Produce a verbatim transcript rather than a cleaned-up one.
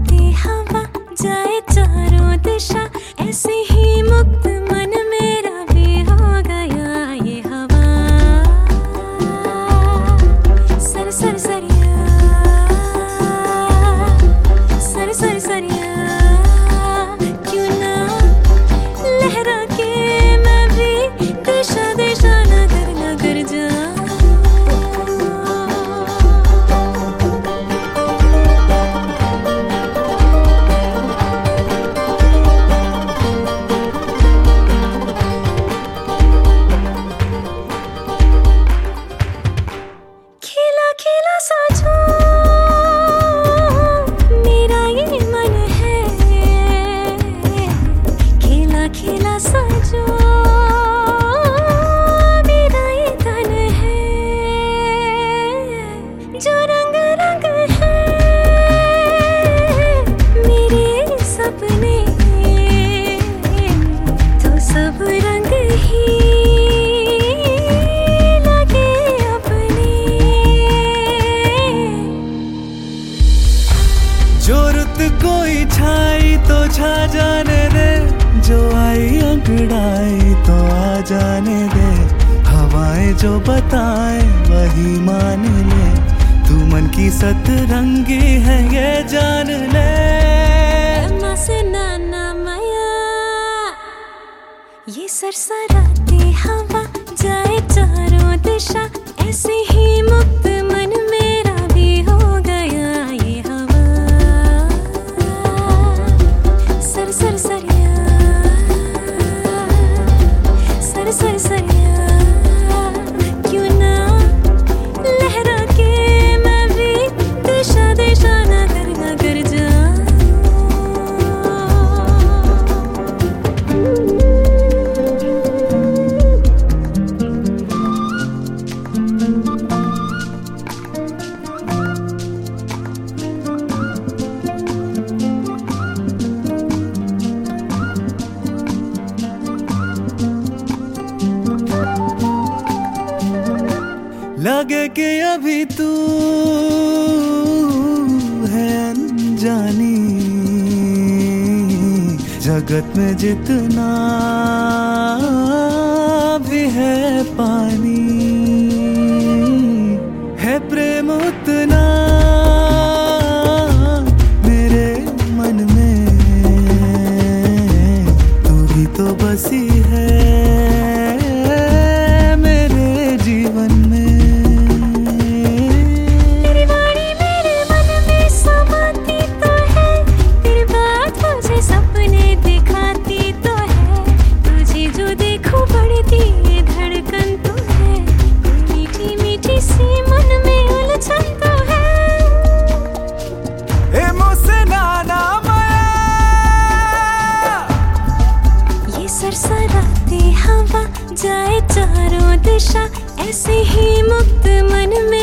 सरसराती हवा जाए चारों दिशा, ऐसे ही मुक्त मन मेरा भी हो गया ये हवा। सर सर सरिया सर सर सरिया, क्यों ना लहरा के मैं भी दिशा दिशा नगर नगर जाऊं। खिला खिला सा जो मेरा ये मन है, खिला खिला सा जो मेरा ये तन है, जो रंग रंग है मेरे सपने, तो सब रंग ही जो रुत कोई छाई तो छा जाने दे, जो आई अंगड़ाई तो आ जाने दे, हवाएं जो बताए वही मान ले, तू मन की सतरंगी है ये जान ले। से नाना माया ये सरसराती हवा जाए चारों दिशा, ऐसे ही मुक्त मन मेरा भी हो गया ये हवा। सर सर सरिया सर सर सरिया, क्यों ना लहरा के मैं भी दिशा दिशा नगर नगर जाऊं। लगे कि अभी तू है अनजानी, जगत में जितना भी है पानी, है प्रेम उतना मेरे मन में, तू भी तो बसी है मेरे जीवन में। सरसराती हवा जाए चारों दिशा, ऐसे ही मुक्त मन में